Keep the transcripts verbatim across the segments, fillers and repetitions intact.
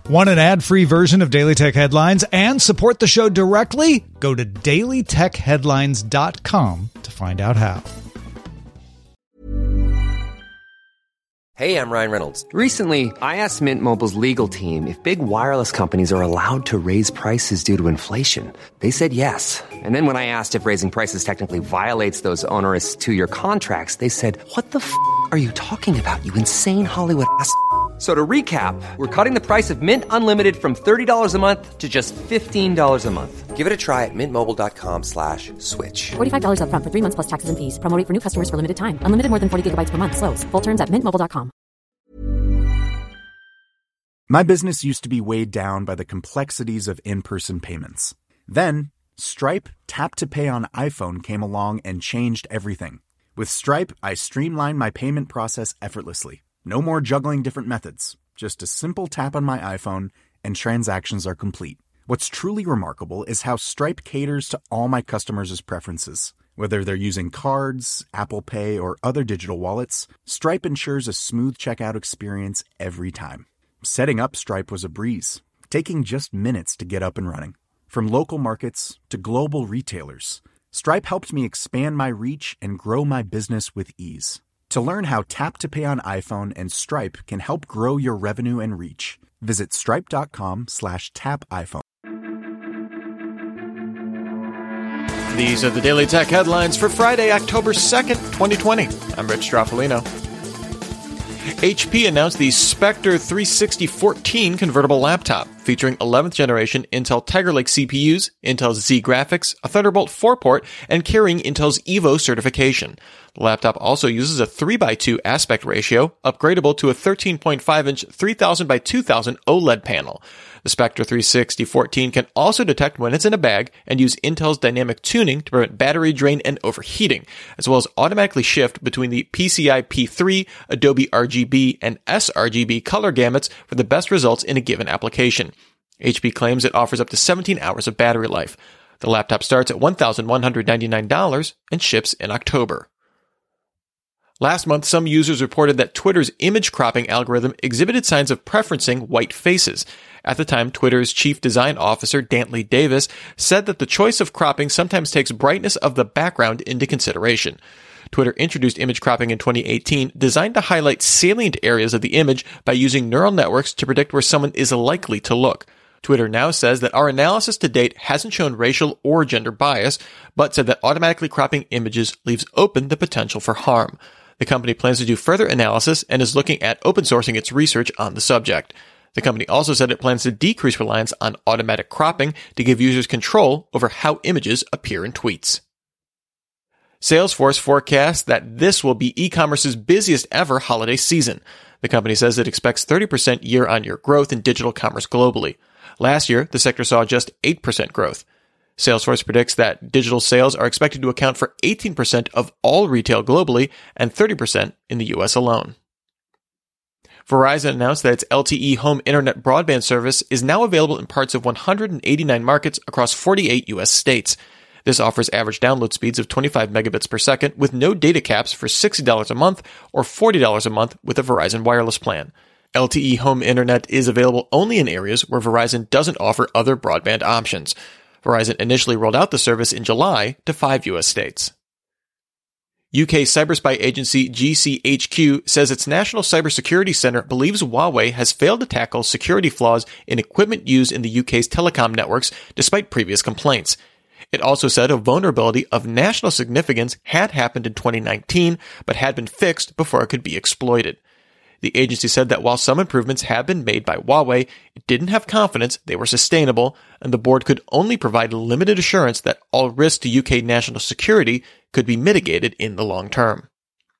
Want an ad-free version of Daily Tech Headlines and support the show directly? Go to daily tech headlines dot com to find out how. Hey, I'm Ryan Reynolds. Recently, I asked Mint Mobile's legal team if big wireless companies are allowed to raise prices due to inflation. They said yes. And then when I asked if raising prices technically violates those onerous two-year contracts, they said, what the f*** are you talking about, you insane Hollywood ass f- So to recap, we're cutting the price of Mint Unlimited from thirty dollars a month to just fifteen dollars a month. Give it a try at mintmobile.com slash switch. forty-five dollars up front for three months plus taxes and fees. Promo rate for new customers for limited time. Unlimited more than forty gigabytes per month. Slows full terms at mint mobile dot com. My business used to be weighed down by the complexities of in-person payments. Then, Stripe Tap to Pay on iPhone came along and changed everything. With Stripe, I streamlined my payment process effortlessly. No more juggling different methods. Just a simple tap on my iPhone and transactions are complete. What's truly remarkable is how Stripe caters to all my customers' preferences. Whether they're using cards, Apple Pay, or other digital wallets, Stripe ensures a smooth checkout experience every time. Setting up Stripe was a breeze, taking just minutes to get up and running. From local markets to global retailers, Stripe helped me expand my reach and grow my business with ease. To learn how Tap to Pay on iPhone and Stripe can help grow your revenue and reach, visit stripe.com slash tap iPhone. These are the Daily Tech headlines for Friday, October second, twenty twenty. I'm Rich Stroffolino. H P announced the Spectre three sixty fourteen convertible laptop featuring eleventh generation Intel Tiger Lake C P Us, Intel's Z graphics, a Thunderbolt four port, and carrying Intel's Evo certification. The laptop also uses a three by two aspect ratio, upgradable to a thirteen point five inch three thousand by two thousand OLED panel. The Spectre three sixty fourteen can also detect when it's in a bag and use Intel's dynamic tuning to prevent battery drain and overheating, as well as automatically shift between the P C I P three, Adobe R G B, and s R G B color gamuts for the best results in a given application. H P claims it offers up to seventeen hours of battery life. The laptop starts at one thousand one hundred ninety-nine dollars and ships in October. Last month, some users reported that Twitter's image cropping algorithm exhibited signs of preferencing white faces. At the time, Twitter's chief design officer, Dantley Davis, said that the choice of cropping sometimes takes brightness of the background into consideration. Twitter introduced image cropping in twenty eighteen, designed to highlight salient areas of the image by using neural networks to predict where someone is likely to look. Twitter now says that our analysis to date hasn't shown racial or gender bias, but said that automatically cropping images leaves open the potential for harm. The company plans to do further analysis and is looking at open sourcing its research on the subject. The company also said it plans to decrease reliance on automatic cropping to give users control over how images appear in tweets. Salesforce forecasts that this will be e-commerce's busiest ever holiday season. The company says it expects thirty percent year-on-year growth in digital commerce globally. Last year, the sector saw just eight percent growth. Salesforce predicts that digital sales are expected to account for eighteen percent of all retail globally and thirty percent in the U S alone. Verizon announced that its L T E home internet broadband service is now available in parts of one hundred eighty-nine markets across forty-eight U S states. This offers average download speeds of twenty-five megabits per second with no data caps for sixty dollars a month or forty dollars a month with a Verizon wireless plan. L T E home internet is available only in areas where Verizon doesn't offer other broadband options. Verizon initially rolled out the service in July to five U S states. U K cyberspy agency G C H Q says its National Cybersecurity Center believes Huawei has failed to tackle security flaws in equipment used in the U K's telecom networks despite previous complaints. It also said a vulnerability of national significance had happened in twenty nineteen, but had been fixed before it could be exploited. The agency said that while some improvements have been made by Huawei, it didn't have confidence they were sustainable, and the board could only provide limited assurance that all risks to U K national security could be mitigated in the long term.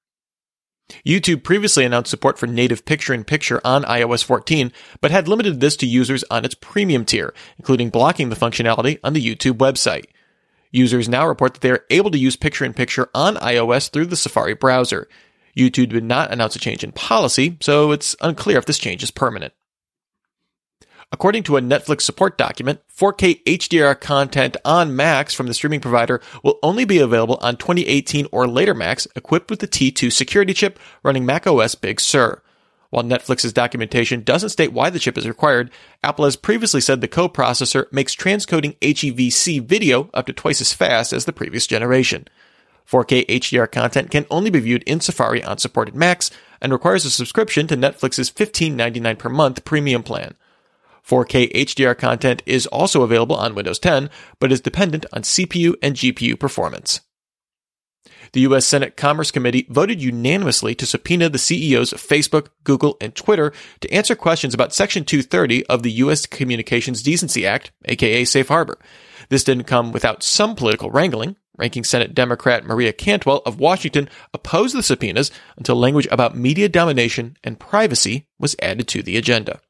YouTube previously announced support for native picture-in-picture on i O S fourteen, but had limited this to users on its premium tier, including blocking the functionality on the YouTube website. Users now report that they are able to use picture-in-picture on iOS through the Safari browser. YouTube did not announce a change in policy, so it's unclear if this change is permanent. According to a Netflix support document, four K H D R content on Macs from the streaming provider will only be available on twenty eighteen or later Macs equipped with the T two security chip running macOS Big Sur. While Netflix's documentation doesn't state why the chip is required, Apple has previously said the coprocessor makes transcoding H E V C video up to twice as fast as the previous generation. four K H D R content can only be viewed in Safari on supported Macs and requires a subscription to Netflix's fifteen ninety-nine per month premium plan. four K H D R content is also available on Windows ten, but is dependent on C P U and G P U performance. The U S Senate Commerce Committee voted unanimously to subpoena the C E Os of Facebook, Google, and Twitter to answer questions about Section two thirty of the U S Communications Decency Act, aka Safe Harbor. This didn't come without some political wrangling. Ranking Senate Democrat Maria Cantwell of Washington opposed the subpoenas until language about media domination and privacy was added to the agenda.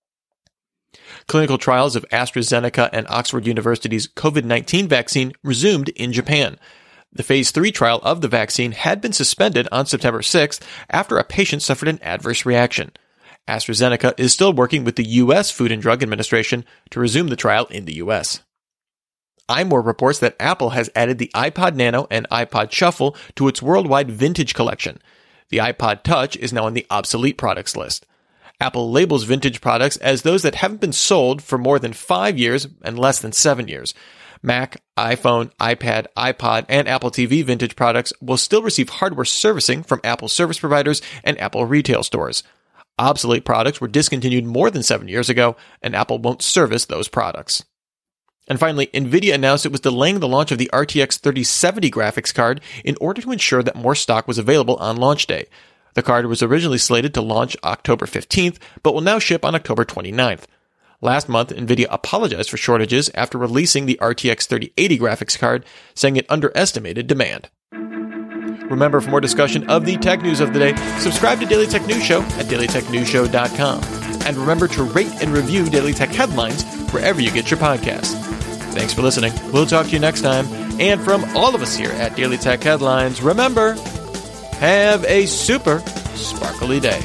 Clinical trials of AstraZeneca and Oxford University's COVID nineteen vaccine resumed in Japan. The phase three trial of the vaccine had been suspended on September sixth after a patient suffered an adverse reaction. AstraZeneca is still working with the U S Food and Drug Administration to resume the trial in the U S. iMore reports that Apple has added the iPod Nano and iPod Shuffle to its worldwide vintage collection. The iPod Touch is now on the obsolete products list. Apple labels vintage products as those that haven't been sold for more than five years and less than seven years. Mac, iPhone, iPad, iPod, and Apple T V vintage products will still receive hardware servicing from Apple service providers and Apple retail stores. Obsolete products were discontinued more than seven years ago, and Apple won't service those products. And finally, NVIDIA announced it was delaying the launch of the R T X thirty seventy graphics card in order to ensure that more stock was available on launch day. The card was originally slated to launch October fifteenth, but will now ship on October twenty-ninth. Last month, NVIDIA apologized for shortages after releasing the R T X thirty eighty graphics card, saying it underestimated demand. Remember, for more discussion of the tech news of the day, subscribe to Daily Tech News Show at daily tech news show dot com. And remember to rate and review Daily Tech Headlines wherever you get your podcasts. Thanks for listening. We'll talk to you next time. And from all of us here at Daily Tech Headlines, remember, have a super sparkly day.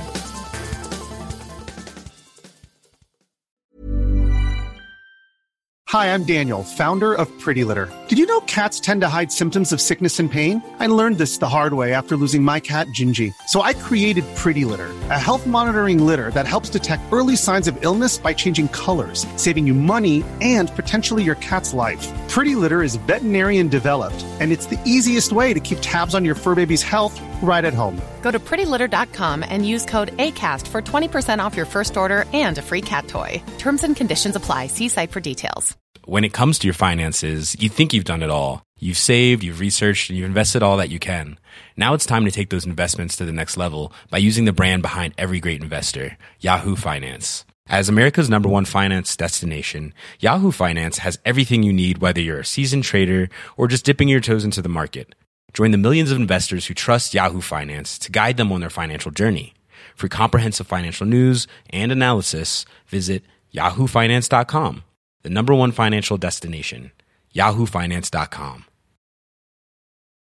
Hi, I'm Daniel, founder of Pretty Litter. Did you know cats tend to hide symptoms of sickness and pain? I learned this the hard way after losing my cat, Gingy. So I created Pretty Litter, a health monitoring litter that helps detect early signs of illness by changing colors, saving you money and potentially your cat's life. Pretty Litter is veterinarian developed, and it's the easiest way to keep tabs on your fur baby's health right at home. Go to pretty litter dot com and use code ACAST for twenty percent off your first order and a free cat toy. Terms and conditions apply. See site for details. When it comes to your finances, you think you've done it all. You've saved, you've researched, and you've invested all that you can. Now it's time to take those investments to the next level by using the brand behind every great investor, Yahoo Finance. As America's number one finance destination, Yahoo Finance has everything you need, whether you're a seasoned trader or just dipping your toes into the market. Join the millions of investors who trust Yahoo Finance to guide them on their financial journey. For comprehensive financial news and analysis, visit yahoo finance dot com. The number one financial destination, yahoo finance dot com.